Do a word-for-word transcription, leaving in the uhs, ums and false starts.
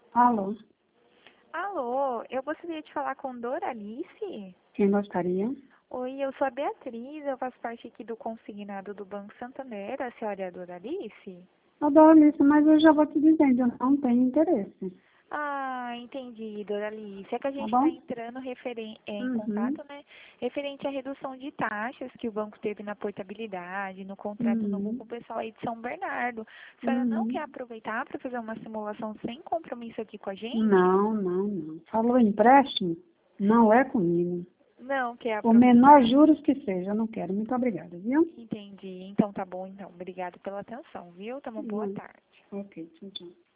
Alô, Alô, eu gostaria de falar com Doralice. quem gostaria? Oi, eu sou a Beatriz, eu faço parte aqui do consignado do Banco Santander. A senhora é a Doralice? Adoro isso, mas eu já vou te dizendo, eu não tenho interesse, Ah, entendi, Doralice. É que a tá gente está bom? entrando referen é, em Uhum, contato, né, referente à redução de taxas que o banco teve na portabilidade, no contrato novo uhum, com o pessoal aí de São Bernardo. A senhora não quer uhum. aproveitar para fazer uma simulação sem compromisso aqui com a gente? Não, não, não. Falou empréstimo? Não é comigo. Não quer O menor aproveitar? juros que seja, eu não quero. Muito obrigada, viu? Entendi. Então tá bom, então. Obrigado pela atenção, viu? Tenha uma boa Não. tarde. Ok, tchau, tchau.